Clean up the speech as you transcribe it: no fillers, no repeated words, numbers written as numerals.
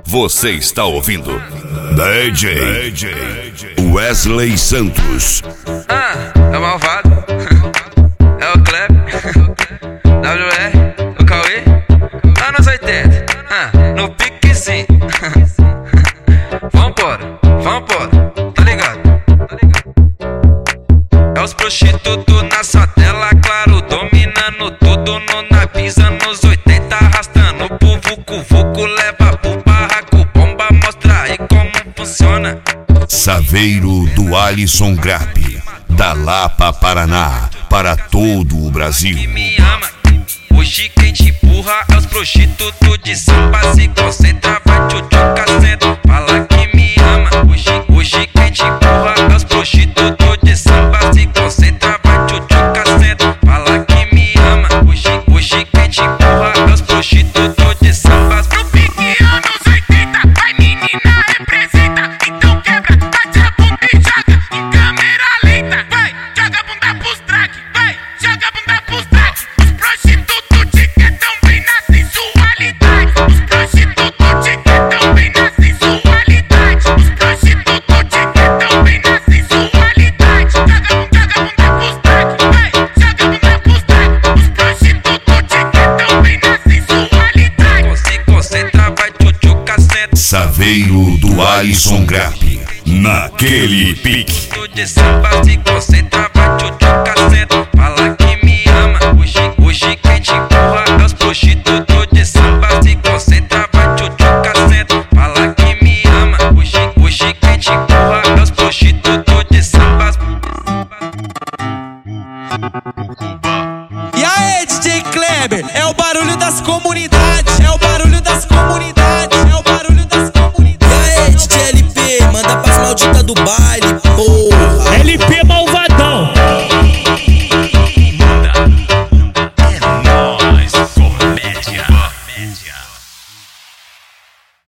Você está ouvindo DJ Wesley Santos. É o Malvado, é o Kleb, WR, o Cauê, anos 80, no pique sim. Vambora, tá ligado? É os prostitutos na sua tela, claro, dominando tudo no navio, anos 80, arrastando pro vucu-vucu, leva pro barraco, bomba, mostra aí como funciona. Saveiro do Alisson Grapp, da Lapa, Paraná, para todo o Brasil. Que me ama, hoje quem te empurra é os prostitutos de samba, se concentra, vai tchutchuca, senta, fala que me ama. Hoje quem te empurra é os prostitutos de samba, se concentra, vai tchutchuca, senta, fala que me ama. Hoje quem te empurra é os prostitutos de samba. No pique anos 80, vai menina representa, então quebra, bate a bunda e joga em câmera lenta. Vai, joga a bunda pros track, vai, joga a bunda pros track. Os prostitutos te querem bem na sensualidade. Os prostitutos te querem bem na sensualidade. Os prostitutos te querem bem na sensualidade. Joga a bunda pros track, vai, joga a bunda pros track. Os prostitutos te querem bem na sensualidade. Se concentra, vai tchutchuca, senta. Saveiro do Alisson Grapp, naquele pique. De samba, se concentra, vai tchutchuca, senta, fala que me ama. Hoje quem te empurra é os prostitutos de samba, se concentra, vai tchutchuca, senta, fala que me ama. Hoje quem te empurra é os prostitutos de samba. E aí, DJ Kleber, é o barulho das comunidades, é o barulho das comunidades, é o barulho das comunidades. E aí, DJ LP, manda pras malditas do bar.